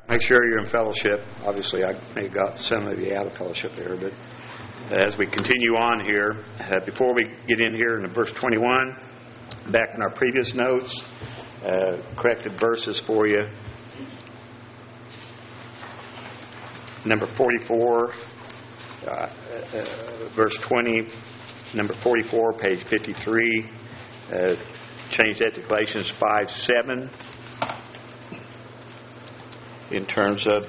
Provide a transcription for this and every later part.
Make sure you're in fellowship. Obviously, I may have got some of you out of fellowship there, but as we continue on here, before we get in here in verse 21, back in our previous notes, corrected verses for you. Number 44, verse 20, number 44, page 53, change that to Galatians 5:7. In terms of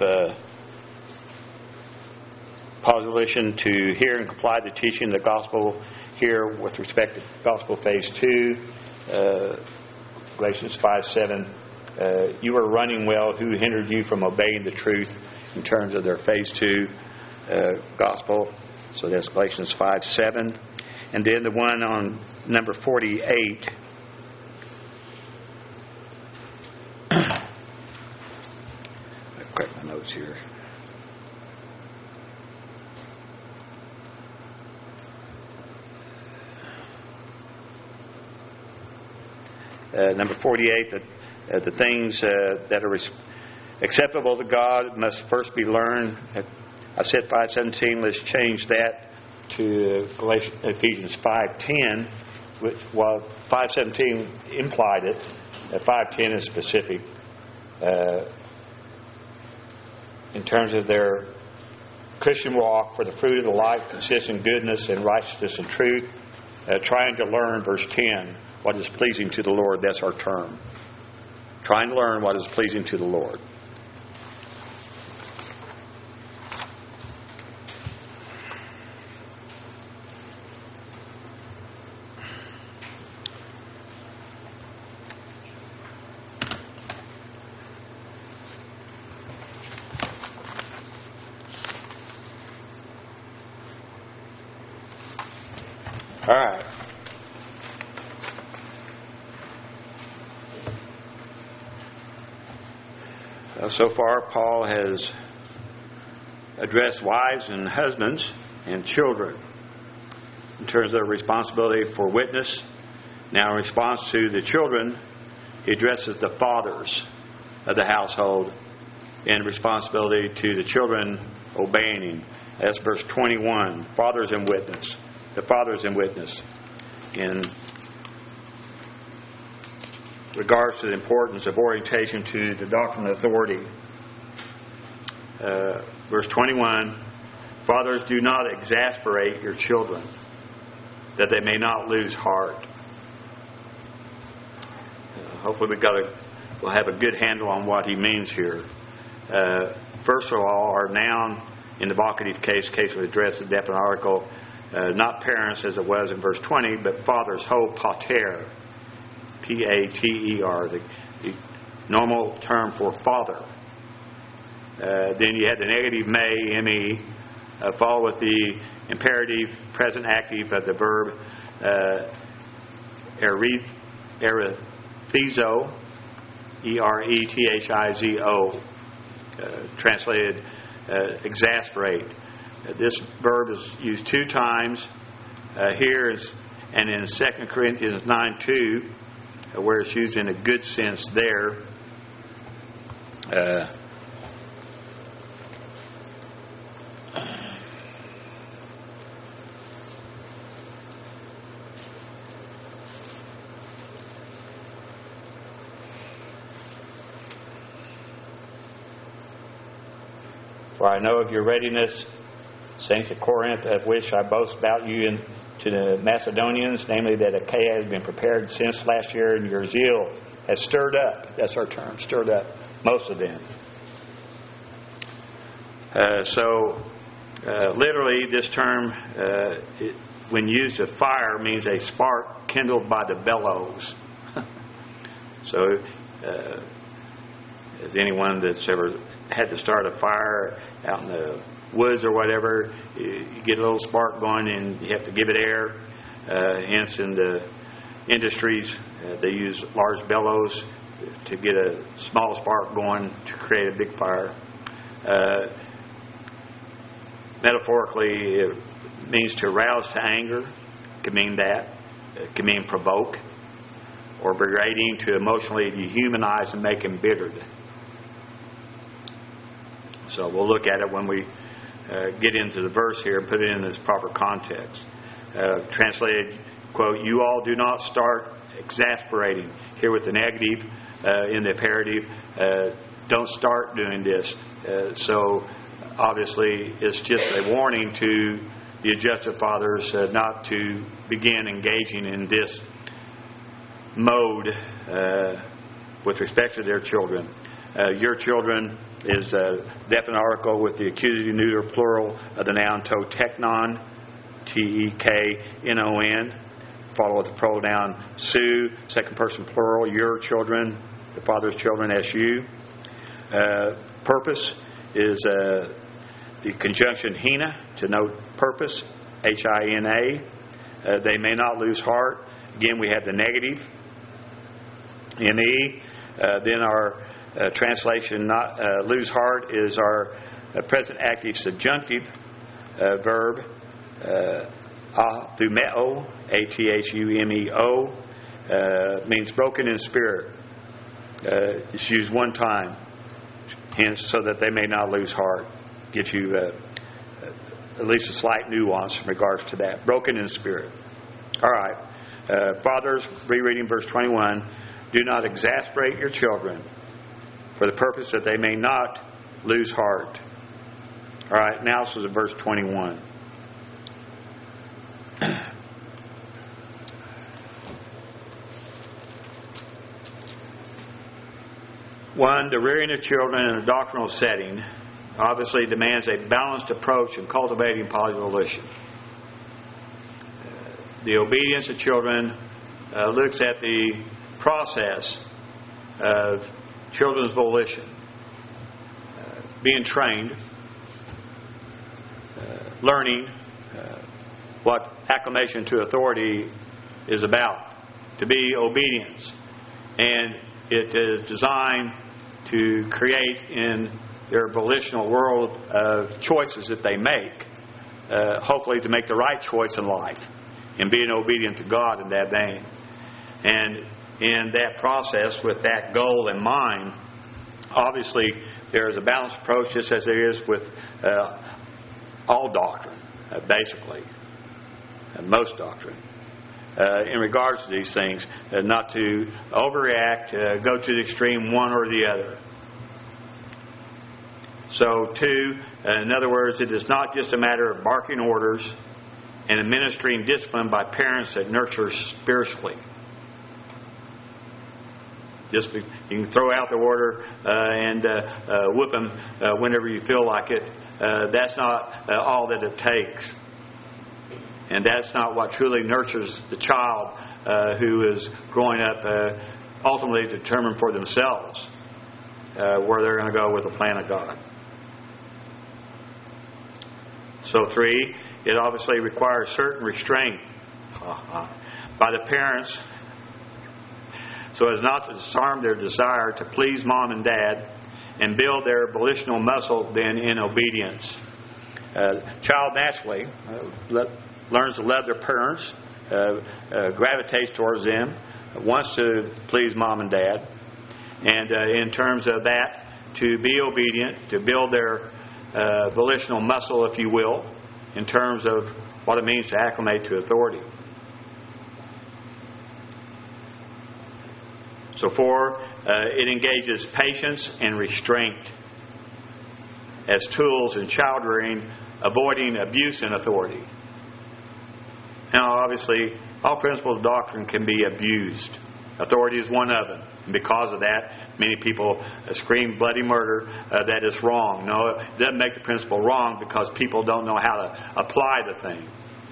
position to hear and comply to the teaching of the gospel here with respect to gospel phase 2, Galatians 5:7. You are running well. Who hindered you from obeying the truth in terms of their phase 2 gospel? So that's Galatians 5:7. And then the one on number 48. Correct my notes here. Number 48, the things that are acceptable to God must first be learned. I said 5:17. Let's change that to Ephesians 5:10, which, while 5:17 implied it, 5:10 is specific. In terms of their Christian walk, for the fruit of the light consists in goodness and righteousness and truth. Trying to learn, verse 10, what is pleasing to the Lord. That's our term. Trying to learn what is pleasing to the Lord. All right. So far, Paul has addressed wives and husbands and children in terms of their responsibility for witness. Now, in response to the children, he addresses the fathers of the household in responsibility to the children obeying him. That's verse 21. Fathers and witness. The fathers in witness in regards to the importance of orientation to the doctrine of authority. Verse 21, fathers, do not exasperate your children, that they may not lose heart. Hopefully we'll have a good handle on what he means here. First of all, our noun in the vocative case we addressed the definite article, not parents as it was in verse 20, but fathers, ho pater, P-A-T-E-R, the normal term for father. Then you had the negative may, M-E, follow with the imperative present active of the verb erethizo, E-R-E-T-H-I-Z-O, translated exasperate. This verb is used 2 times here and in 2 Corinthians 9:2, where it's used in a good sense there. For I know of your readiness, saints at Corinth, of which I boast about you to the Macedonians, namely that Achaia has been prepared since last year, and your zeal has stirred up. That's our term, stirred up most of them. Literally, this term, when used of fire, means a spark kindled by the bellows. So, as anyone that's ever had to start a fire out in the woods or whatever, you get a little spark going and you have to give it air. Hence, in the industries, they use large bellows to get a small spark going to create a big fire. Metaphorically, it means to rouse to anger. It can mean that. It can mean provoke. Or berating, to emotionally dehumanize and make embittered. So we'll look at it when we get into the verse here and put it in its proper context. Translated, quote, "You all do not start exasperating." Here with the negative in the imperative, don't start doing this. So obviously it's just a warning to the adjusted fathers not to begin engaging in this mode with respect to their children. Your children is a definite article with the accusative neuter plural of the noun to teknon, Teknon, followed with the pronoun su, second person plural, your children, the father's children, su. Purpose is the conjunction hina, to note purpose, hina. They may not lose heart. Again, we have the negative, ne. Then our translation, not lose heart, is our present active subjunctive verb, athumeo, athumeo, means broken in spirit. It's used one time, hence, so that they may not lose heart. Gives you at least a slight nuance in regards to that. Broken in spirit. All right. Fathers, rereading verse 21, do not exasperate your children for the purpose that they may not lose heart. All right, now this is verse 21. One, the rearing of children in a doctrinal setting obviously demands a balanced approach in cultivating positive volition. The obedience of children looks at the process of children's volition, being trained, learning what acclamation to authority is about, to be obedience. And it is designed to create in their volitional world of choices that they make, hopefully to make the right choice in life and being obedient to God in that vein. And in that process, with that goal in mind, obviously there is a balanced approach, just as there is with all doctrine, basically, most doctrine, in regards to these things, not to overreact, go to the extreme one or the other. So, two, in other words, it is not just a matter of barking orders and administering discipline by parents that nurture spiritually. Just you can throw out the order and whip them whenever you feel like it. That's not all that it takes. And that's not what truly nurtures the child who is growing up ultimately determined for themselves where they're going to go with the plan of God. So three, it obviously requires certain restraint by the parents so as not to disarm their desire to please mom and dad and build their volitional muscle then in obedience. Child naturally learns to love their parents, gravitates towards them, wants to please mom and dad, and in terms of that, to be obedient, to build their volitional muscle, if you will, in terms of what it means to acclimate to authority. So four, it engages patience and restraint as tools in child rearing, avoiding abuse in authority. Now, obviously, all principles of doctrine can be abused. Authority is one of them. And because of that, many people scream bloody murder that it's wrong. No, it doesn't make the principle wrong because people don't know how to apply the thing.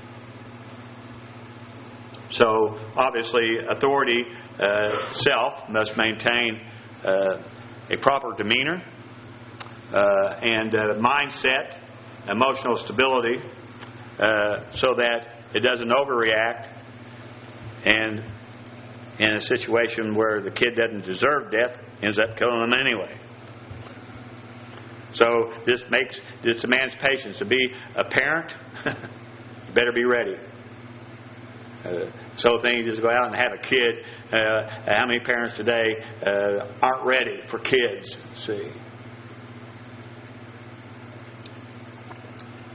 So, obviously, authority self must maintain a proper demeanor and mindset, emotional stability, so that it doesn't overreact and in a situation where the kid doesn't deserve death, ends up killing them anyway. So this demands patience. To be a parent, you better be ready. So thing you just go out and have a kid. How many parents today aren't ready for kids? See,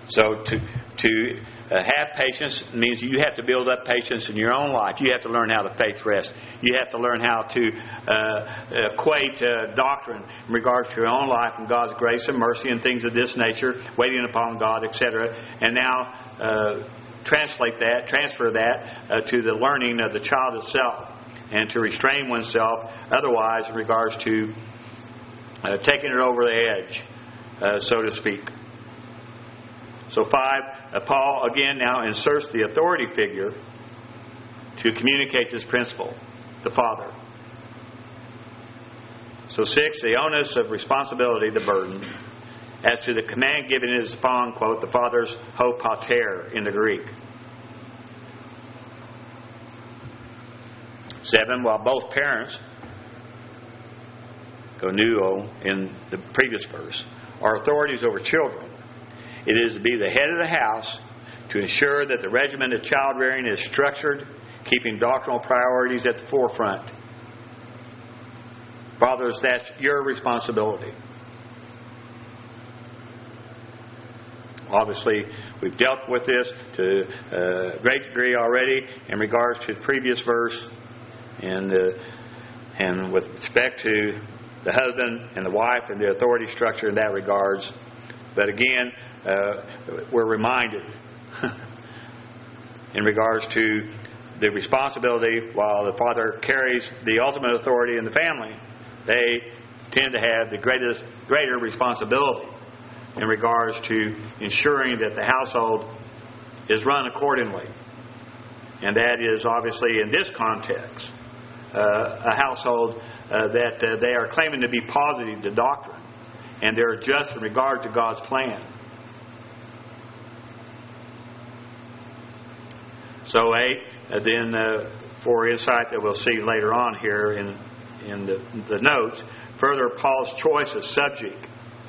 So to have patience means you have to build up patience in your own life. You have to learn how to faith rest. You have to learn how to equate doctrine in regards to your own life and God's grace and mercy and things of this nature, waiting upon God, etc. And now transfer that to the learning of the child itself, and to restrain oneself otherwise in regards to taking it over the edge, so to speak. So 5, Paul again now inserts the authority figure to communicate this principle, the Father. So 6, the onus of responsibility, the burden. As to the command given is upon, quote, the Father's ho pater in the Greek. 7, while both parents, gonuo in the previous verse, are authorities over children, it is to be the head of the house to ensure that the regimen of child rearing is structured, keeping doctrinal priorities at the forefront. Fathers, that's your responsibility. Obviously, we've dealt with this to a great degree already in regards to the previous verse, and with respect to the husband and the wife and the authority structure in that regards. But again, we're reminded in regards to the responsibility, while the father carries the ultimate authority in the family, they tend to have the greater responsibility in regards to ensuring that the household is run accordingly. And that is obviously in this context a household that they are claiming to be positive to doctrine, and they're just in regard to God's plan. So 8, then for insight that we'll see later on here in the notes, further Paul's choice of subject,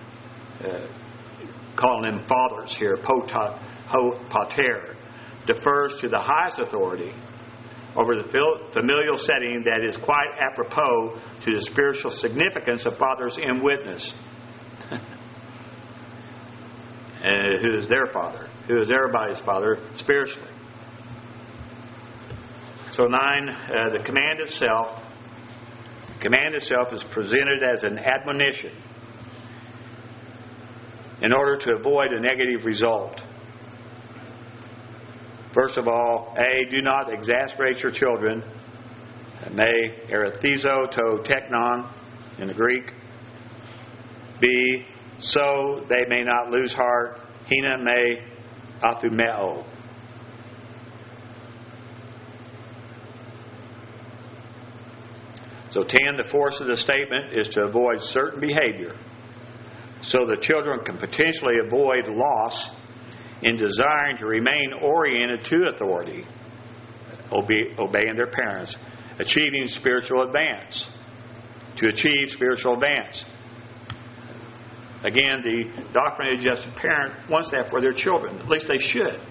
calling them fathers here, ho pater, defers to the highest authority over the familial setting that is quite apropos to the spiritual significance of fathers in witness. Who is their father? Who is everybody's father spiritually? So 9, the command itself. The command itself is presented as an admonition in order to avoid a negative result. First of all, A, do not exasperate your children. Me, erethizo to teknon in the Greek. B, so they may not lose heart. Hina me athumeo. So 10, the force of the statement is to avoid certain behavior so the children can potentially avoid loss in desiring to remain oriented to authority, obeying their parents, achieving spiritual advance. To achieve spiritual advance. Again, the doctrinally adjusted parent wants that for their children. At least they should.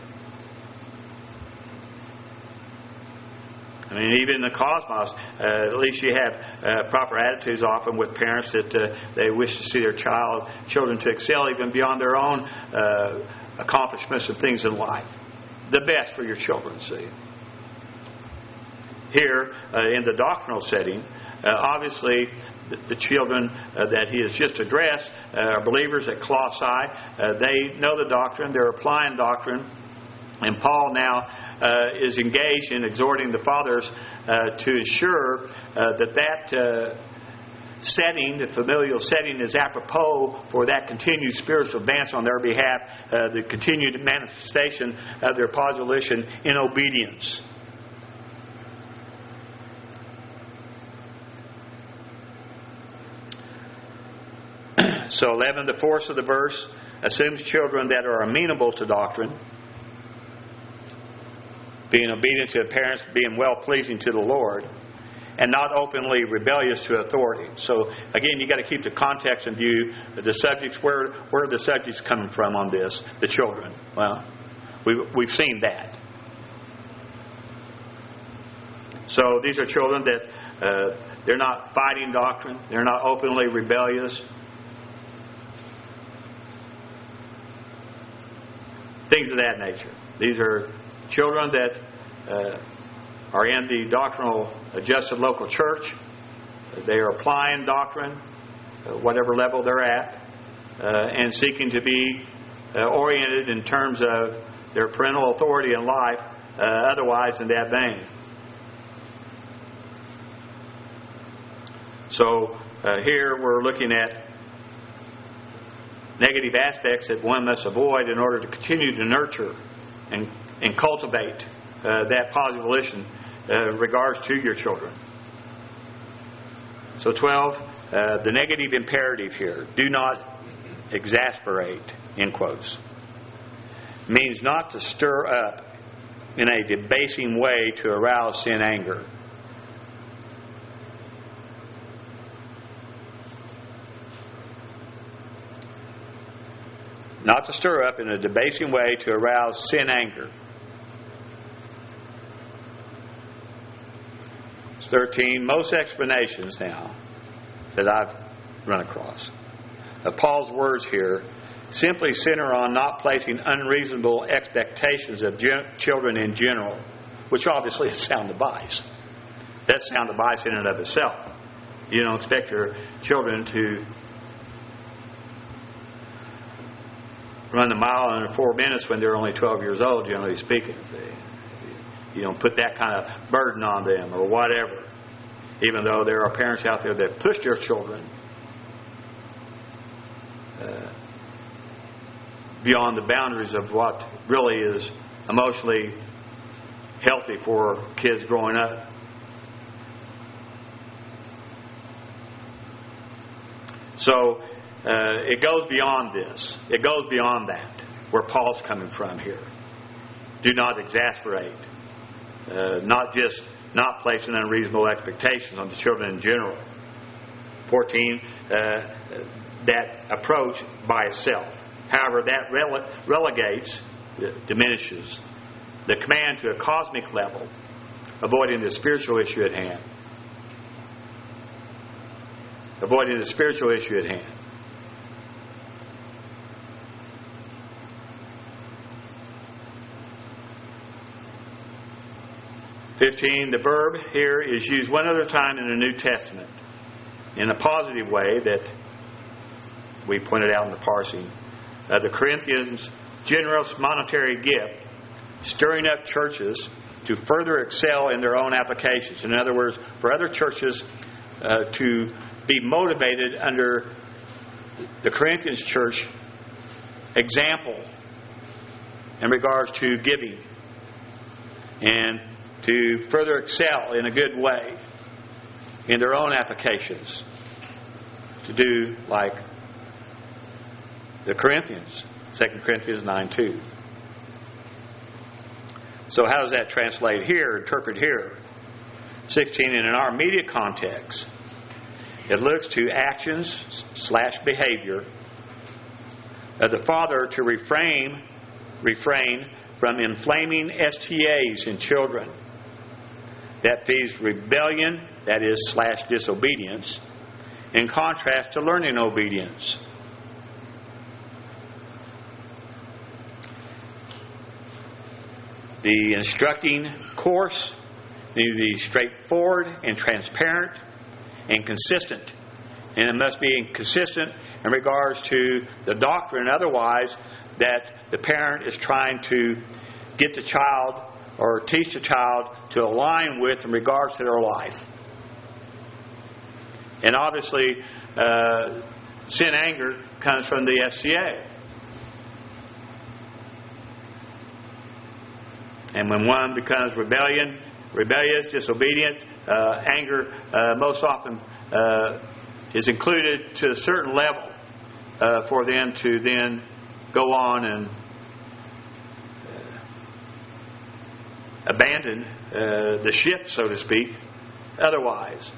I mean, even in the cosmos, at least you have proper attitudes often with parents that they wish to see their children to excel even beyond their own accomplishments and things in life. The best for your children, see. Here, in the doctrinal setting, obviously the children that he has just addressed are believers at Colossae. They know the doctrine, they're applying doctrine. And Paul now is engaged in exhorting the fathers to ensure that setting, the familial setting, is apropos for that continued spiritual advance on their behalf, the continued manifestation of their position in obedience. So 11, the force of the verse assumes children that are amenable to doctrine, being obedient to the parents, being well-pleasing to the Lord, and not openly rebellious to authority. So, again, you've got to keep the context in view. The subjects, where are the subjects coming from on this? The children. Well, we've seen that. So these are children that they're not fighting doctrine. They're not openly rebellious. things of that nature. These are children that are in the doctrinal adjusted local church. They are applying doctrine, whatever level they're at, and seeking to be oriented in terms of their parental authority in life, otherwise in that vein. So here we're looking at negative aspects that one must avoid in order to continue to nurture and cultivate that positive volition in regards to your children. So 12, the negative imperative here, do not exasperate, in quotes, means not to stir up in a debasing way to arouse sin anger. Not to stir up in a debasing way to arouse sin anger. 13, most explanations now that I've run across of Paul's words here simply center on not placing unreasonable expectations of children in general, which obviously is sound advice. That's sound advice in and of itself. You don't expect your children to run the mile in 4 minutes when they're only 12 years old, generally speaking. You don't put that kind of burden on them or whatever. Even though there are parents out there that push their children beyond the boundaries of what really is emotionally healthy for kids growing up. So it goes beyond this. It goes beyond that, where Paul's coming from here. Do not exasperate. Not just not placing unreasonable expectations on the children in general. 14, that approach by itself. However, that relegates, diminishes the command to a cosmic level, avoiding the spiritual issue at hand. Avoiding the spiritual issue at hand. The verb here is used one other time in the New Testament in a positive way that we pointed out in the parsing. The Corinthians' generous monetary gift, stirring up churches to further excel in their own applications. In other words, for other churches to be motivated under the Corinthians church example in regards to giving and to further excel in a good way in their own applications, to do like the Corinthians, 2 Corinthians 9:2. So how does that translate here, interpret here? 16, and in our immediate context, it looks to actions/behavior of the father to refrain from inflaming STAs in children. That feeds rebellion, that is /disobedience, in contrast to learning obedience. The instructing course needs to be straightforward and transparent and consistent. And it must be consistent in regards to the doctrine, otherwise, that the parent is trying to get the child or teach the child to align with in regards to their life. And obviously, sin anger comes from the SCA. And when one becomes rebellious, disobedient, anger most often is included to a certain level for them to then go on and abandon the ship, so to speak, otherwise.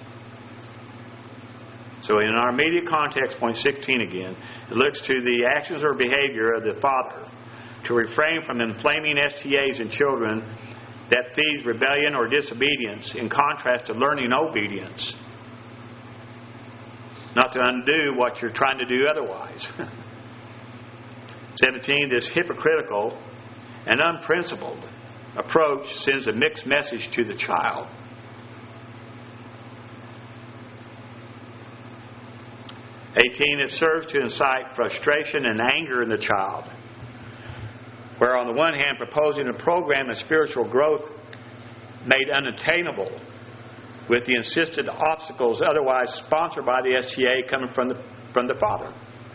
So in our immediate context, point 16 again, it looks to the actions or behavior of the father to refrain from inflaming STAs in children that feeds rebellion or disobedience, in contrast to learning obedience. Not to undo what you're trying to do otherwise. 17, this hypocritical an unprincipled approach sends a mixed message to the child. It serves to incite frustration and anger in the child, where on the one hand proposing a program of spiritual growth made unattainable with the insisted obstacles otherwise sponsored by the STA coming from the father.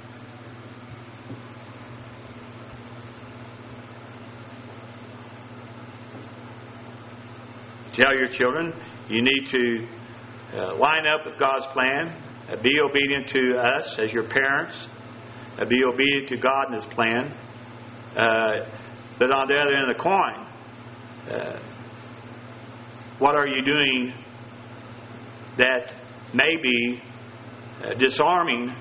Tell your children you need to line up with God's plan. Be obedient to us as your parents. Be obedient to God and His plan. But on the other end of the coin, what are you doing that may be disarming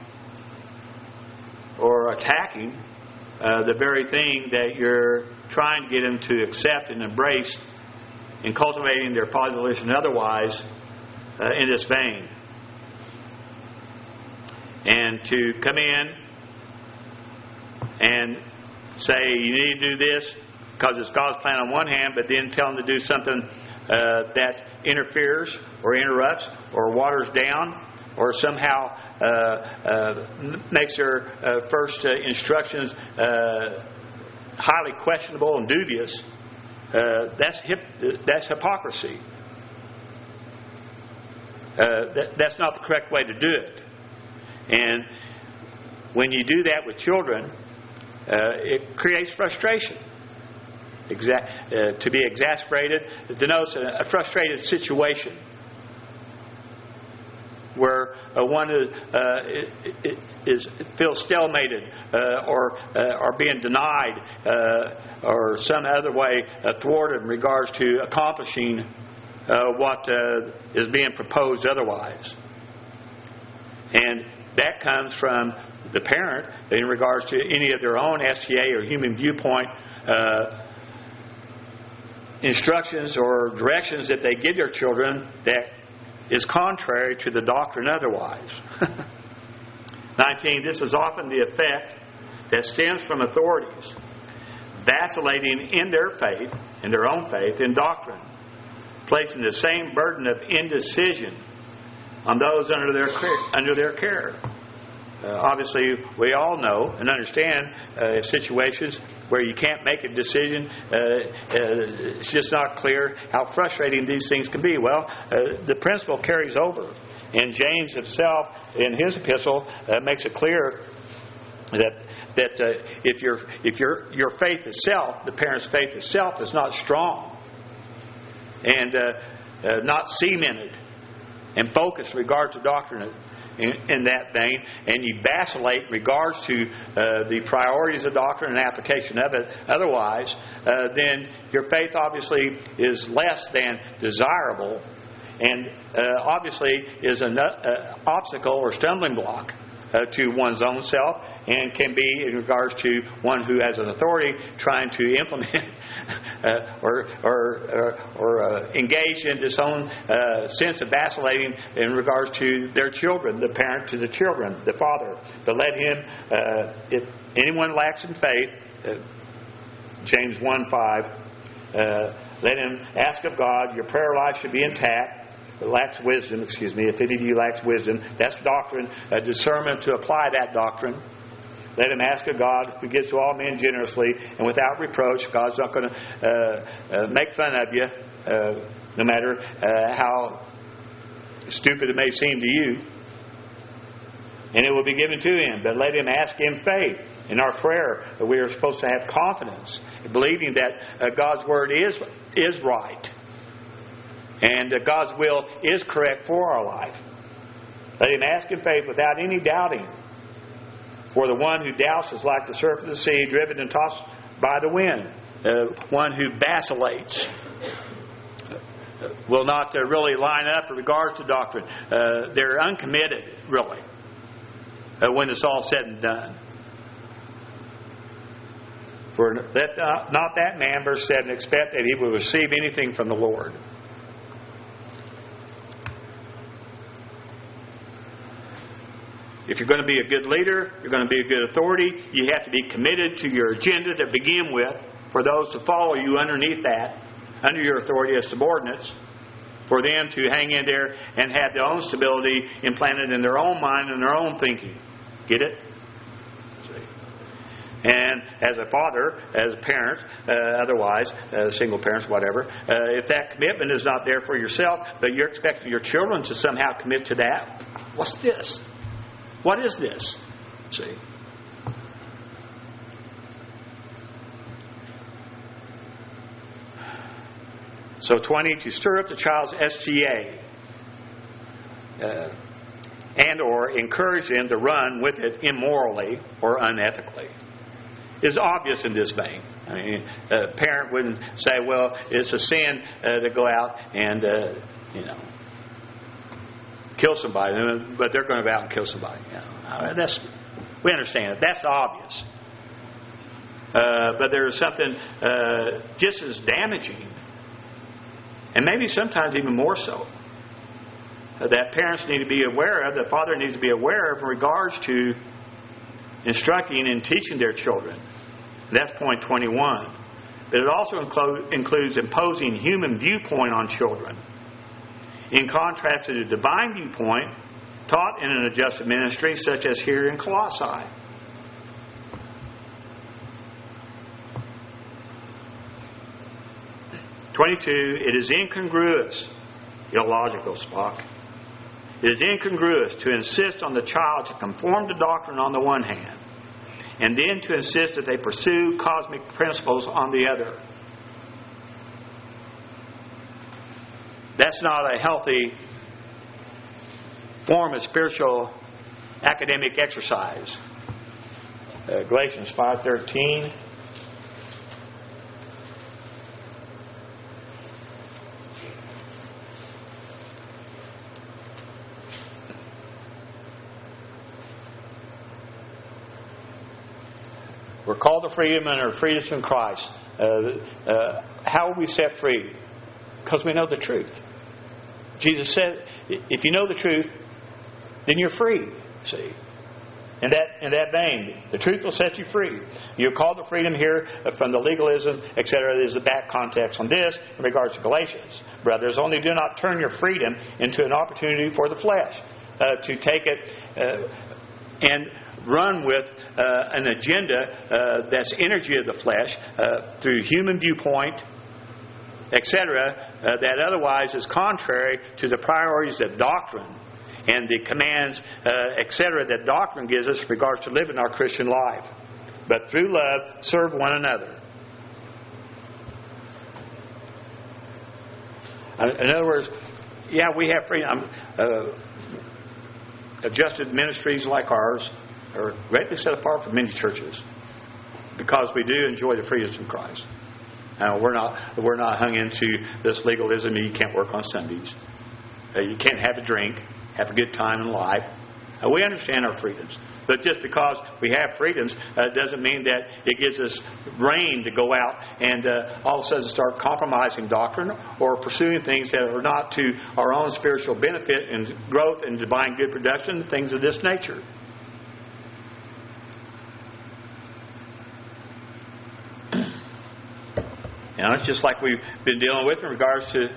or attacking the very thing that you're trying to get them to accept and embrace in cultivating their positive and otherwise in this vein? And to come in and say you need to do this because it's God's plan on one hand, but then tell them to do something that interferes or interrupts or waters down or somehow makes their first instructions highly questionable and dubious, that's hypocrisy. That's not the correct way to do it. And when you do that with children, it creates frustration. To be exasperated denotes a frustrated situation where one feels stalemated or being denied or some other way thwarted in regards to accomplishing what is being proposed otherwise. And that comes from the parent in regards to any of their own STA or human viewpoint instructions or directions that they give their children that is contrary to the doctrine otherwise. 19. This is often the effect that stems from authorities vacillating in their faith, in their own faith, in doctrine, placing the same burden of indecision on those under their care. Obviously, we all know and understand situations where you can't make a decision. It's just not clear how frustrating these things can be. Well, the principle carries over. And James himself, in his epistle, makes it clear that if your faith itself, the parent's faith itself, is not strong and not cemented and focused in regard to doctrine in that vein, and you vacillate in regards to the priorities of doctrine and application of it otherwise, then your faith obviously is less than desirable and obviously is an obstacle or stumbling block to one's own self, and can be in regards to one who has an authority trying to implement or engage in this own sense of vacillating in regards to their children, the parent to the children, the father. But let him, if anyone lacks in faith, James 1:5, let him ask of God. Your prayer life should be intact. Lacks wisdom, if any of you lacks wisdom, that's doctrine, discernment to apply that doctrine. Let him ask of God, who gives to all men generously and without reproach. God's not going to make fun of you, no matter how stupid it may seem to you. And it will be given to him. But let him ask in faith. In our prayer, we are supposed to have confidence, believing that God's word is right. And God's will is correct for our life. Let him ask in faith without any doubting. For the one who doubts is like the surf of the sea, driven and tossed by the wind. One who vacillates will not really line up in regards to doctrine. They're uncommitted, really, when it's all said and done. For let not that man, verse 7, expect that he will receive anything from the Lord. If you're going to be a good leader, you're going to be a good authority, you have to be committed to your agenda to begin with. for those to follow you underneath that, under your authority as subordinates, for them to hang in there and have their own stability implanted in their own mind and their own thinking. Get it? And as a father, as a parent, otherwise, single parents, whatever, if that commitment is not there for yourself, but you're expecting your children to somehow commit to that, what's this? What is this? See? So 20, to stir up the child's STA and or encourage them to run with it immorally or unethically is obvious in this vein. I mean, a parent wouldn't say, well, it's a sin to go out and, kill somebody, but they're going to go out and kill somebody. We understand it. That's obvious. But there is something just as damaging, and maybe sometimes even more so, that parents need to be aware of, that father needs to be aware of in regards to instructing and teaching their children. That's point 21. But it also includes imposing human viewpoint on children, in contrast to the divine viewpoint taught in an adjusted ministry, such as here in Colossae. It is incongruous, illogical, Spock. It is incongruous to insist on the child to conform to doctrine on the one hand, and then to insist that they pursue cosmic principles on the other. That's not a healthy form of spiritual academic exercise. Galatians 5:13. We're called to freedom and our freedom in Christ. How are we set free? Because we know the truth. Jesus said, if you know the truth, then you're free. See? In that vein, the truth will set you free. You're called to freedom here from the legalism, etc. There's a back context on this in regards to Galatians. Brothers, only do not turn your freedom into an opportunity for the flesh. To take it and run with an agenda that's energy of the flesh through human viewpoint, etc., that otherwise is contrary to the priorities of doctrine and the commands, etc., that doctrine gives us in regards to living our Christian life. But through love, serve one another. In other words, yeah, we have freedom. Adjusted ministries like ours are greatly set apart from many churches because we do enjoy the freedoms of Christ. We're not hung into this legalism. You can't work on Sundays. You can't have a drink, have a good time in life. We understand our freedoms. But just because we have freedoms doesn't mean that it gives us rein to go out and all of a sudden start compromising doctrine or pursuing things that are not to our own spiritual benefit and growth and divine good production, things of this nature. It's just like we've been dealing with in regards to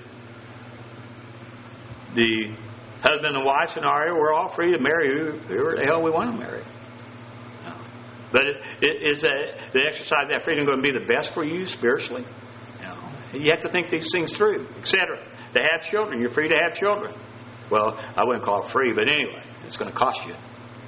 the husband and wife scenario. We're all free to marry whoever the hell we want to marry. But is the exercise of that freedom going to be the best for you spiritually? You have to think these things through, etc. To have children, you're free to have children. Well, I wouldn't call it free, but anyway, it's going to cost you.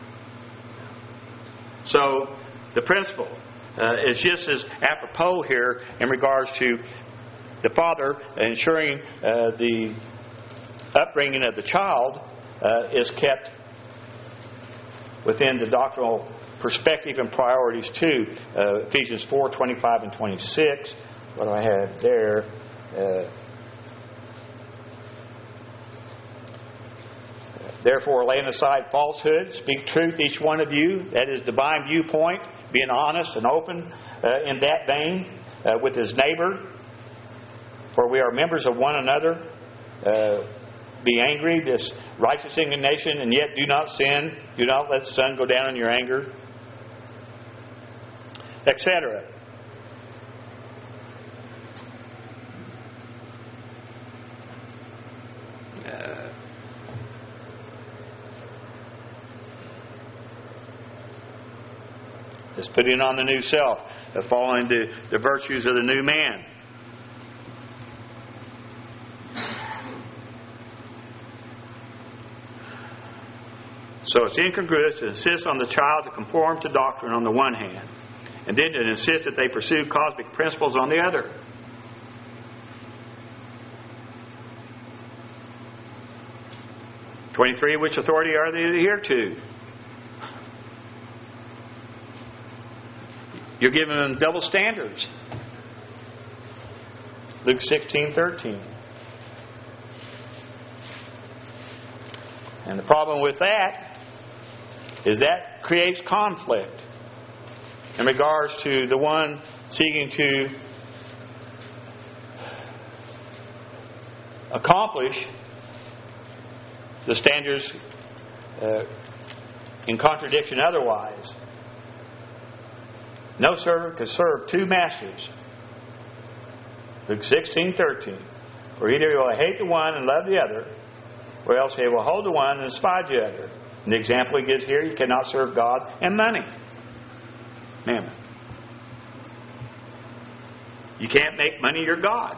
So, the principle is just as apropos here in regards to the father ensuring the upbringing of the child is kept within the doctrinal perspective and priorities too. Ephesians 4:25 and 26. What do I have there? Therefore, laying aside falsehood, speak truth, each one of you. That is divine viewpoint, being honest and open in that vein with his neighbor. For we are members of one another. Be angry, this righteous indignation, and yet do not sin. Do not let the sun go down in your anger, etc. It's putting on the new self, following the virtues of the new man. So it's incongruous to insist on the child to conform to doctrine on the one hand, and then to insist that they pursue cosmic principles on the other. (23) Which authority are they to adhere to? You're giving them double standards. Luke 16:13. And the problem with that is that creates conflict in regards to the one seeking to accomplish the standards in contradiction otherwise. No servant can serve two masters. Luke 16:13. For either he will hate the one and love the other, or else he will hold the one and despise the other. And the example he gives here, you cannot serve God and money. Mammon. You can't make money your God.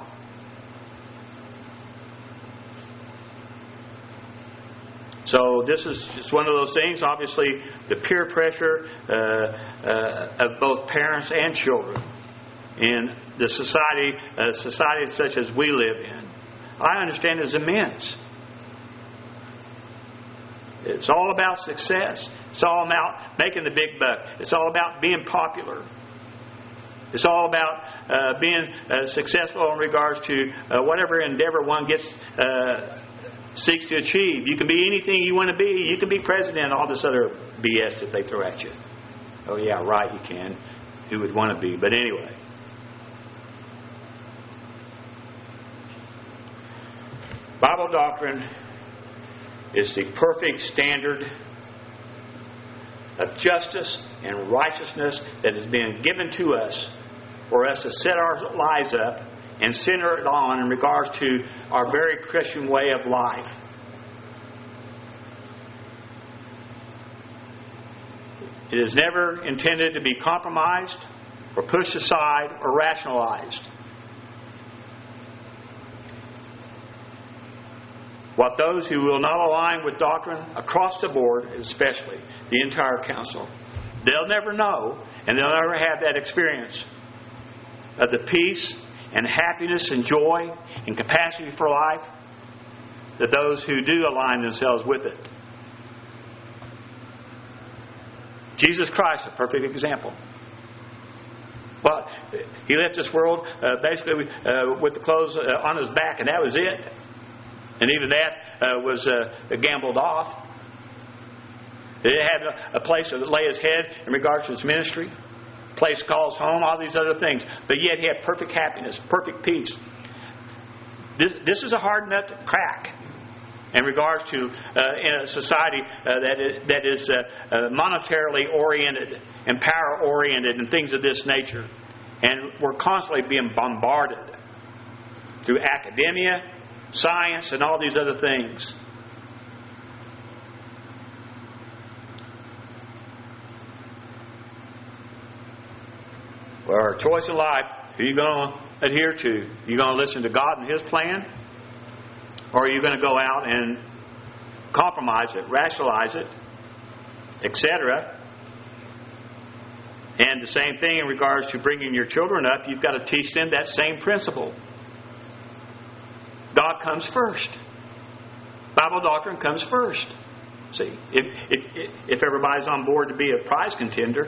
So this is just one of those things. Obviously, the peer pressure of both parents and children in the society such as we live in, I understand is immense. It's all about success. It's all about making the big buck. It's all about being popular. It's all about being successful in regards to whatever endeavor one seeks to achieve. You can be anything you want to be. You can be president, all this other BS that they throw at you. Oh yeah, right, you can. Who would want to be? But anyway. Bible doctrine is the perfect standard of justice and righteousness that has been given to us for us to set our lives up and center it on in regards to our very Christian way of life. It is never intended to be compromised or pushed aside or rationalized. What those who will not align with doctrine across the board, especially the entire council, they'll never know and they'll never have that experience of the peace and happiness and joy and capacity for life that those who do align themselves with it. Jesus Christ, a perfect example. Well, He left this world basically with the clothes on His back, and that was it. And even that was gambled off. He didn't have a place to lay His head in regards to His ministry. Place calls home, all these other things. But yet He had perfect happiness, perfect peace. This is a hard nut to crack in regards to in a society that is monetarily oriented and power oriented and things of this nature. And we're constantly being bombarded through academia, science, and all these other things. Well, our choice in life, who are you going to adhere to? Are you going to listen to God and His plan? Or are you going to go out and compromise it, rationalize it, etc.? And the same thing in regards to bringing your children up, you've got to teach them that same principle. God comes first. Bible doctrine comes first. See, if everybody's on board to be a prize contender.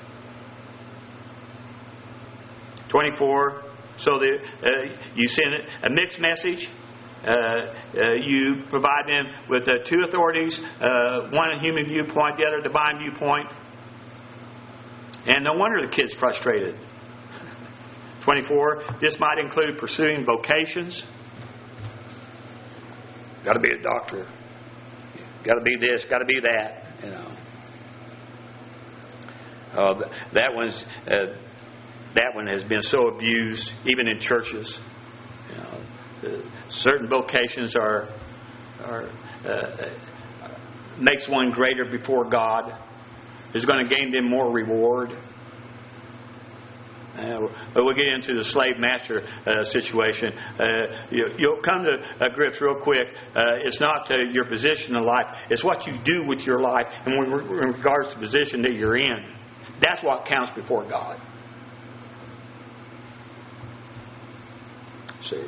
24. So you send a mixed message. You provide them with two authorities, one a human viewpoint, the other a divine viewpoint. And no wonder the kid's frustrated. 24. This might include pursuing vocations. Got to be a doctor. Got to be this. Got to be that. You know. That one has been so abused, even in churches. You know, certain vocations are makes one greater before God. Is going to gain them more reward. But we'll get into the slave-master situation. You'll come to grips real quick. It's not your position in life. It's what you do with your life and in regards to the position that you're in. That's what counts before God. See.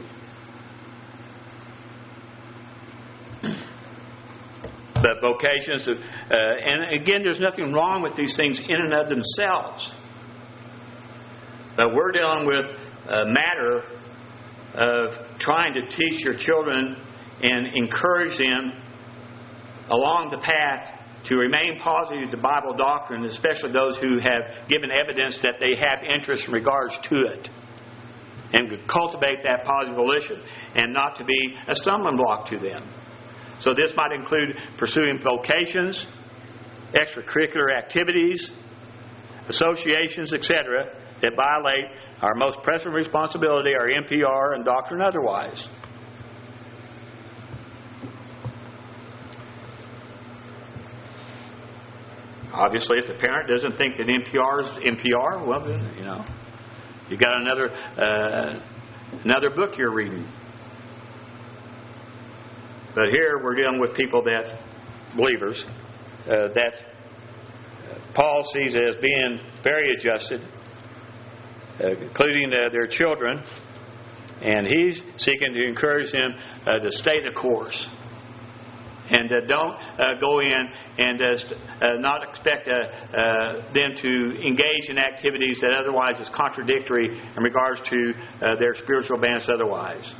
But vocations, and again, there's nothing wrong with these things in and of themselves. But we're dealing with a matter of trying to teach your children and encourage them along the path to remain positive to Bible doctrine, especially those who have given evidence that they have interest in regards to it. And to cultivate that positive volition and not to be a stumbling block to them. So this might include pursuing vocations, extracurricular activities, associations, etc., that violate our most pressing responsibility, our NPR and doctrine otherwise. Obviously, if the parent doesn't think that NPR is NPR, well, then, you got another book you're reading. But here we're dealing with people believers, that Paul sees as being very adjusted, including their children, and he's seeking to encourage them to stay the course. And don't go in and not expect them to engage in activities that otherwise is contradictory in regards to their spiritual advance otherwise.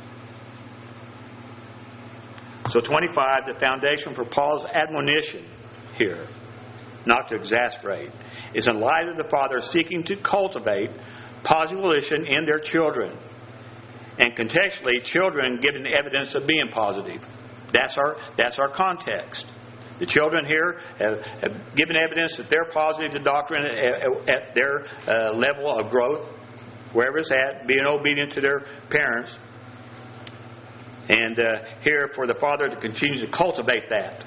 So 25, the foundation for Paul's admonition here, not to exasperate, is in light of the father seeking to cultivate positive volition in their children. And contextually, children giving evidence of being positive. That's our context. The children here have given evidence that they're positive to doctrine at their level of growth, wherever it's at, being obedient to their parents. And here for the father to continue to cultivate that.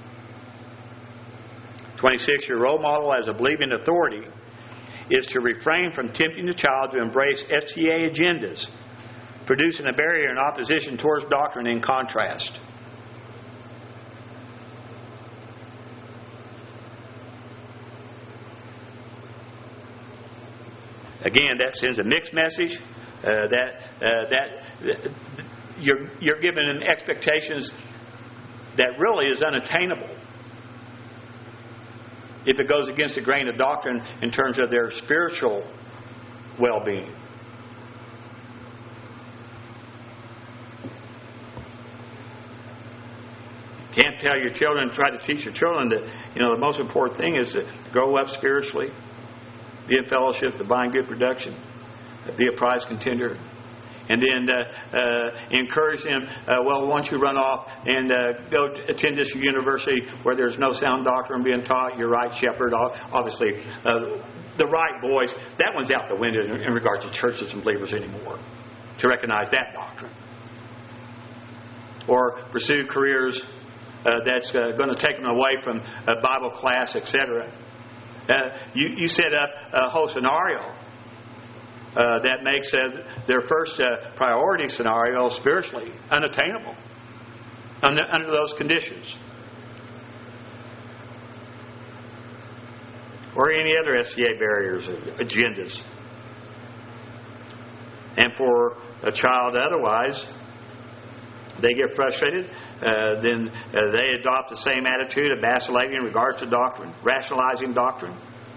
26, your role model as a believing authority is to refrain from tempting the child to embrace STA agendas, producing a barrier in opposition towards doctrine in contrast. Again, that sends a mixed message that you're given expectations that really is unattainable if it goes against the grain of doctrine in terms of their spiritual well-being. You can't tell your children, try to teach your children that the most important thing is to grow up spiritually, be in fellowship, divine good production, be a prize contender, and then encourage them, once you run off and go attend this university where there's no sound doctrine being taught, you're right, shepherd, obviously, the right voice, that one's out the window in regard to churches and believers anymore, to recognize that doctrine. Or pursue careers that's going to take them away from Bible class, etc. You set up a whole scenario that makes their first priority scenario spiritually unattainable under those conditions. Or any other SCA barriers, agendas. And for a child otherwise, they get frustrated, then they adopt the same attitude of vacillating in regards to doctrine, rationalizing doctrine,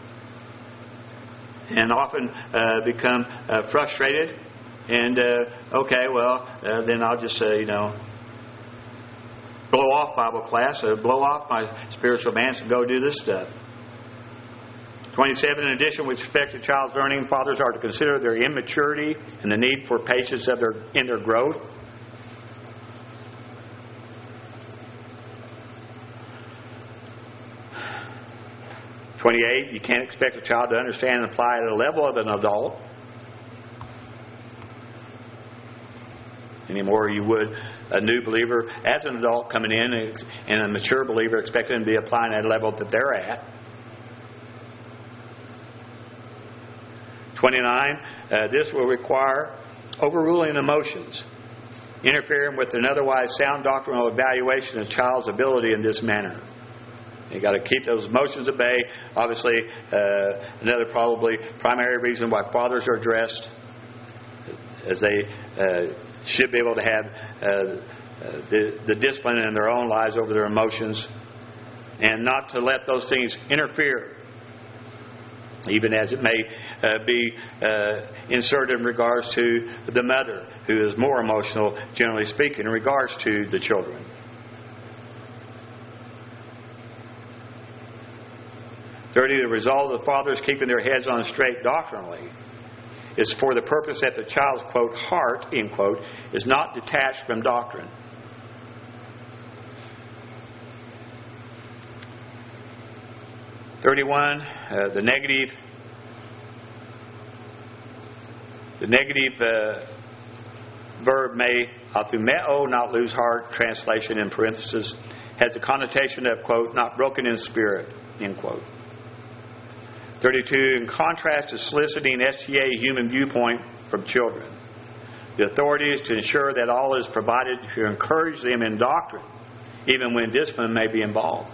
and often become frustrated and then I'll just blow off Bible class, blow off my spiritual advance and go do this stuff. 27, in addition, with respect to child's learning, fathers are to consider their immaturity and the need for patience in their growth. You can't expect a child to understand and apply at a level of an adult any more you would a new believer as an adult coming in, and a mature believer expecting to be applying at a level that they're at. 29, this will require overruling emotions, interfering with an otherwise sound doctrinal evaluation of a child's ability in this manner. You've got to keep those emotions at bay. Obviously, another probably primary reason why fathers are addressed, as they should be able to have the discipline in their own lives over their emotions, and not to let those things interfere, even as it may be inserted in regards to the mother, who is more emotional, generally speaking, in regards to the children. Thirdly, the result of the fathers keeping their heads on straight doctrinally is for the purpose that the child's, quote, heart, end quote, is not detached from doctrine. The negative verb may, athumeo, not lose heart, translation in parenthesis, has a connotation of, quote, not broken in spirit, end quote. 32, in contrast to soliciting STA human viewpoint from children, the authority is to ensure that all is provided to encourage them in doctrine, even when discipline may be involved.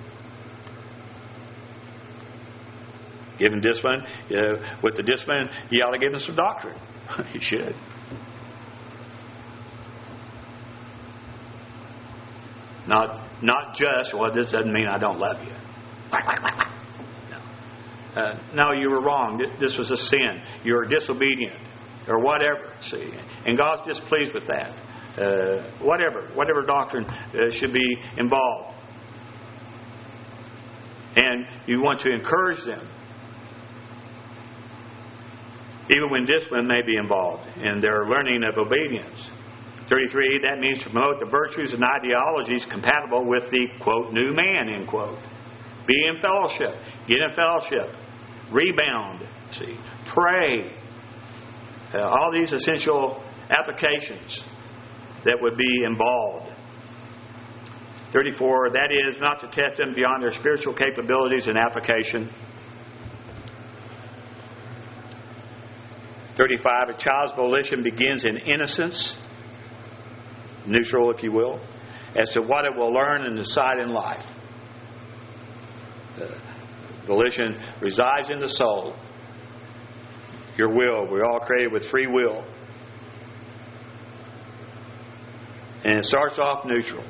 Given discipline, with the discipline, you ought to give them some doctrine. You should. Not just, well, this doesn't mean I don't love you. No, you were wrong. This was a sin. You were disobedient, or whatever. See, and God's displeased with that. Whatever doctrine should be involved, and you want to encourage them, even when discipline may be involved in their learning of obedience. 33, that means to promote the virtues and ideologies compatible with the, quote, new man, end quote. Be in fellowship. Get in fellowship. Rebound. See. Pray. All these essential applications that would be involved. 34, that is, not to test them beyond their spiritual capabilities and application. 35, a child's volition begins in innocence, neutral if you will, as to what it will learn and decide in life. Volition resides in the soul. Your will. We're all created with free will. And it starts off neutral.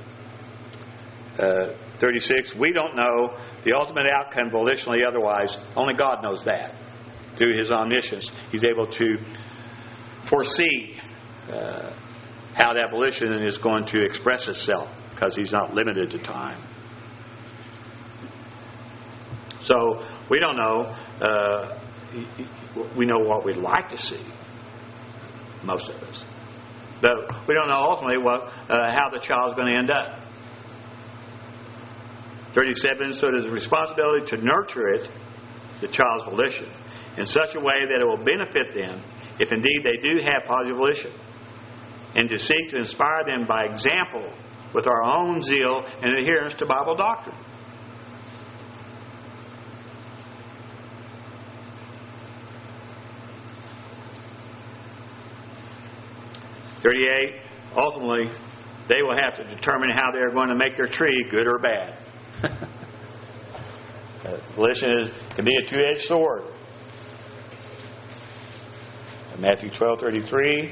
36, we don't know the ultimate outcome volitionally otherwise. Only God knows that. Through His omniscience, He's able to foresee how that volition is going to express itself, because He's not limited to time. So we don't know. We know what we'd like to see, most of us, but we don't know ultimately how the child's going to end up. 37. So it is a responsibility to nurture it, the child's volition, in such a way that it will benefit them, if indeed they do have positive volition, and to seek to inspire them by example with our own zeal and adherence to Bible doctrine. Ultimately, they will have to determine how they are going to make their tree good or bad. Volition can be a two-edged sword. Matthew 12:33.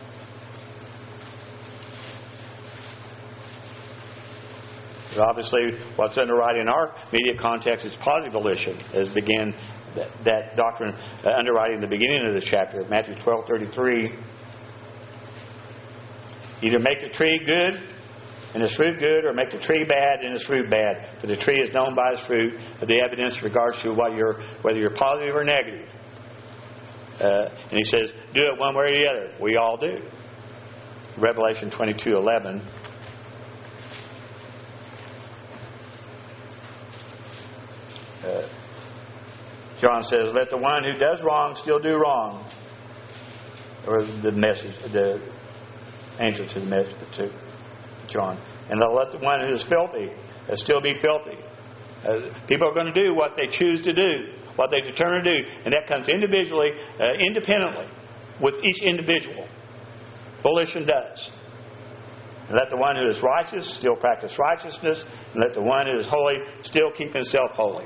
Obviously, what's underwriting in our immediate context is positive volition, as began that doctrine underwriting the beginning of the chapter, Matthew 12:33. Either make the tree good and its fruit good, or make the tree bad and its fruit bad. For the tree is known by its fruit, the evidence in regards to whether you're positive or negative. And He says, do it one way or the other. We all do. Revelation 22:11. John says, let the one who does wrong still do wrong. Or the message, the answer to the message to John. And let the one who is filthy still be filthy. People are going to do what they choose to do, what they determine to do, and that comes individually, independently, with each individual. Volition does. And let the one who is righteous still practice righteousness, and let the one who is holy still keep himself holy.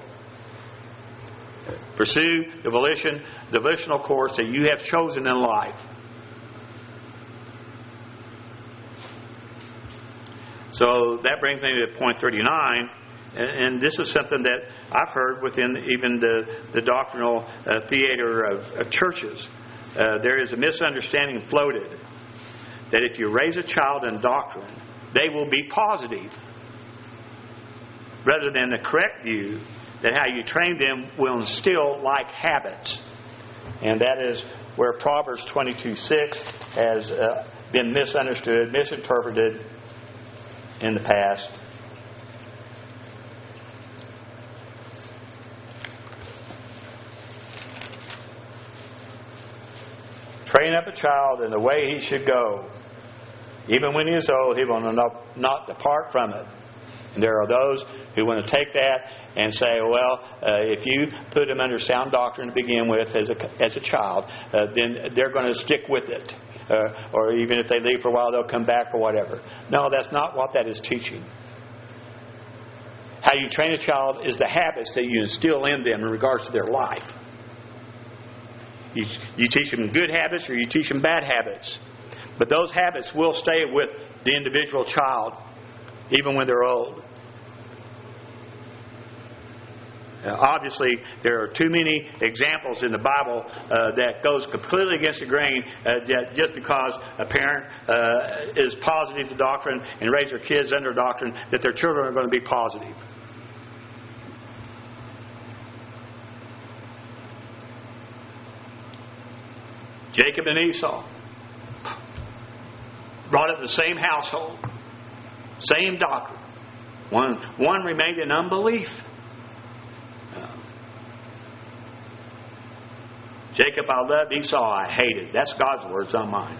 Pursue the volitional course that you have chosen in life. So that brings me to point 39, and this is something that I've heard within even the doctrinal theater of churches. There is a misunderstanding floated that if you raise a child in doctrine, they will be positive, rather than the correct view that how you train them will instill like habits. And that is where Proverbs 22:6 has been misunderstood, misinterpreted in the past. Train up a child in the way he should go. Even when he is old, he will not depart from it. And there are those who want to take that and say, well, if you put him under sound doctrine to begin with as a child, then they're going to stick with it. Or even if they leave for a while, they'll come back or whatever. No, that's not what that is teaching. How you train a child is the habits that you instill in them in regards to their life. You teach them good habits or you teach them bad habits. But those habits will stay with the individual child even when they're old. Obviously, there are too many examples in the Bible that goes completely against the grain. That just because a parent is positive to doctrine and raise their kids under doctrine, that their children are going to be positive. Jacob and Esau brought up the same household, same doctrine. One remained in unbelief. Jacob I loved, Esau I hated. That's God's words, not mine.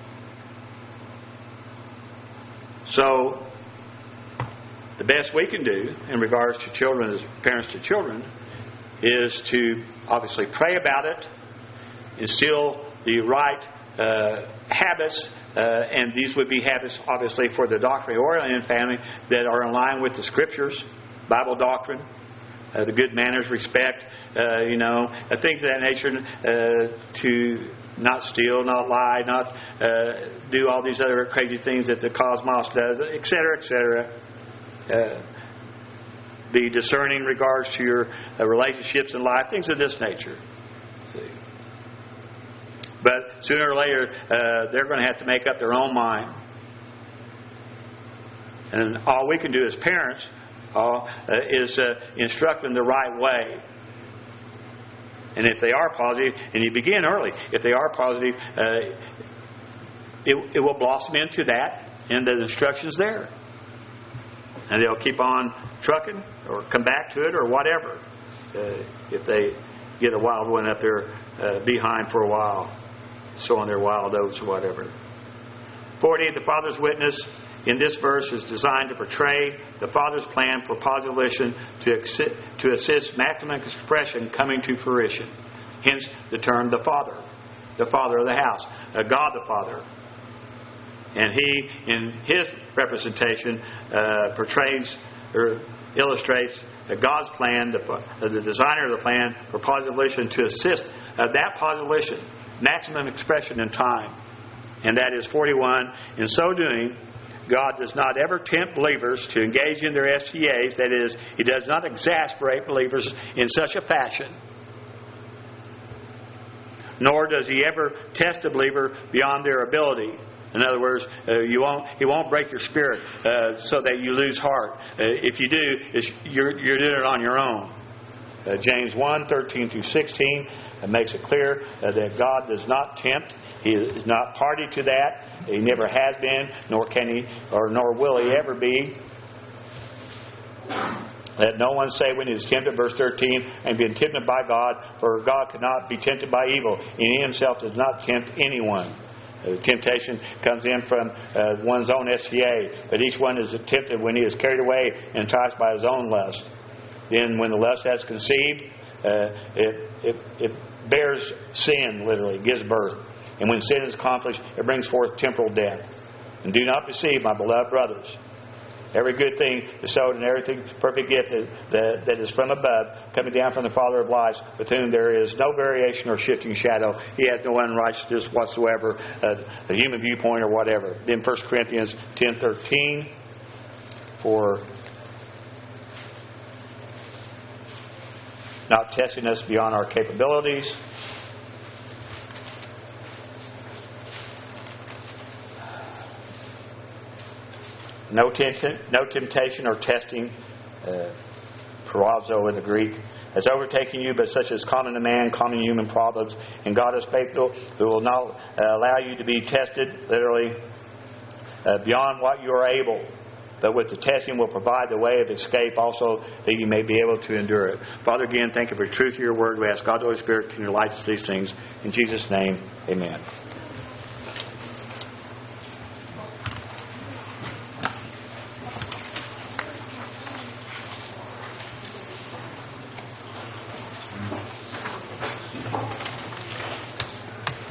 So, the best we can do in regards to children as parents to children is to obviously pray about it, instill the right habits, and these would be habits obviously for the doctrinally oriented family that are in line with the Scriptures, Bible doctrine, the good manners, respect, things of that nature, to not steal, not lie, not do all these other crazy things that the cosmos does, etc., etc. Be discerning in regards to your relationships in life, things of this nature. See. But sooner or later, they're going to have to make up their own mind. And all we can do as parents is instruct them the right way. And if they are positive, and you begin early, if they are positive, it will blossom into that, and the instruction's there. And they'll keep on trucking, or come back to it, or whatever, if they get a wild one up their behind for a while, sowing their wild oats or whatever. 40, the Father's witness in this verse is designed to portray the Father's plan for positive volition to assist maximum expression coming to fruition. Hence the term the Father of the house, God the Father. And He, in His representation, portrays or illustrates God's plan, the designer of the plan for positive volition to assist that positive volition, maximum expression in time. And that is 41. In so doing, God does not ever tempt believers to engage in their STAs. That is, He does not exasperate believers in such a fashion. Nor does He ever test a believer beyond their ability. In other words, He won't break your spirit so that you lose heart. If you do, you're doing it on your own. James 1:13-16 makes it clear that God does not tempt. He is not party to that. He never has been, nor can He, or nor will He ever be. Let no one say when he is tempted, verse 13, and be tempted by God, for God cannot be tempted by evil, and He Himself does not tempt anyone. Temptation comes in from one's own STA, but each one is tempted when he is carried away and enticed by his own lust. then when the lust has conceived, it bears sin, literally. It gives birth. And when sin is accomplished, it brings forth temporal death. And do not deceive, my beloved brothers. Every good thing bestowed and everything perfect gift that is from above, coming down from the Father of lights, with whom there is no variation or shifting shadow. He has no unrighteousness whatsoever, a human viewpoint or whatever. Then 1 Corinthians 10:13, for not testing us beyond our capabilities. No temptation or testing, parazo in the Greek, has overtaken you, but such as common to man, common human problems. And God is faithful, who will not allow you to be tested, literally, beyond what you are able. But with the testing will provide the way of escape also, that you may be able to endure it. Father, again, thank you for the truth of your word. We ask God, the Holy Spirit, can enlighten us these things. In Jesus' name, amen.